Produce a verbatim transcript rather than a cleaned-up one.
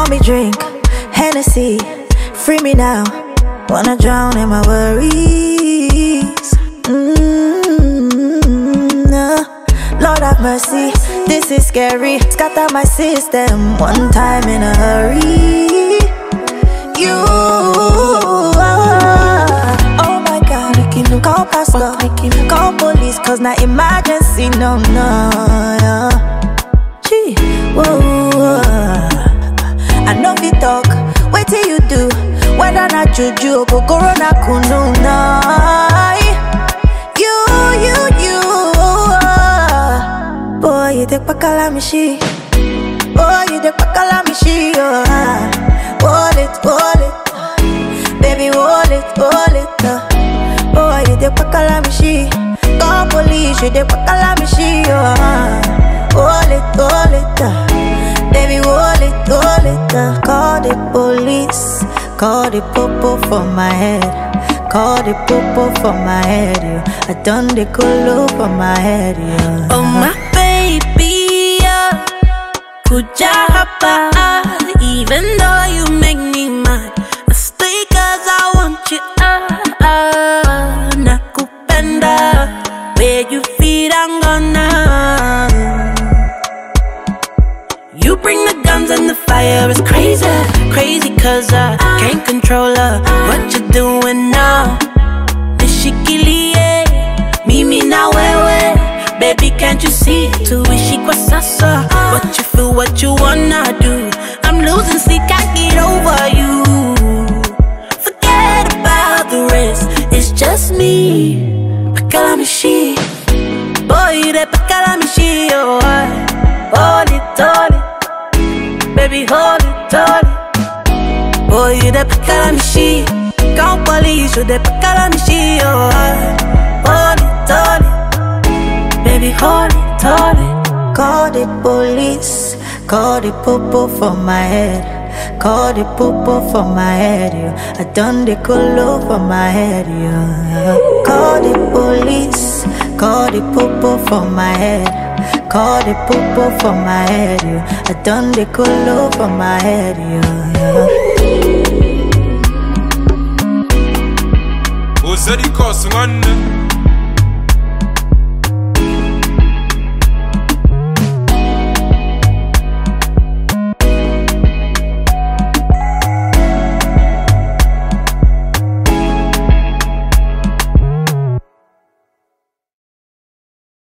Pour me drink, Hennessy, free me now. Wanna drown in my worries. Mm-hmm. uh, Lord have mercy, this is scary. Scatter my system one time in a hurry. You, oh my God, call pastor, call police, cause not emergency, no, no, no. Gee, whoa, I know we talk, wait till you do. Whether not juju, but corona kununa. You, you, you, boy, you take pakalamishi. Boy, you take pakalamishi. Hold it, hold it, baby, hold it, hold it. Boy, you take pakalamishi. Call police, you take pakalamishi. Hold it, hold it, baby, hold it, hold it. Call the police. Call the popo for my head. Call the popo for my head, yeah. I done the colo for my head, yeah. Oh my baby, yeah. Kuja hapa, even though you make me mad, I stay cause I want you, ah, ah. Nakupenda, where you feel I'm gonna. You bring the guns and the fire, it's crazy. Crazy cause I can't control her. What you doing now? Nishikilie, mimi na wewe. Baby, can't you see? Tuishi kwa sasa. What you feel, what you wanna do. I'm losing sleep, can't get over you. Forget about the rest, it's just me. Pakalamishi, boy, that pakalamishi, oh. Hold it, hold it, baby, hold it, hold it. Boy, you the pakalamishi. Call police, you the pakalamishi. Oh, hold it, hold it, baby, hold it, hold it. Call the police, call the popo for my head. Call the popo for my head, yeah. I done the colo for my head, yeah. Call the police, call the popo for my head. Call the popo for my head, yeah. I done the colo for my head, yeah. Ozeri kosu ngane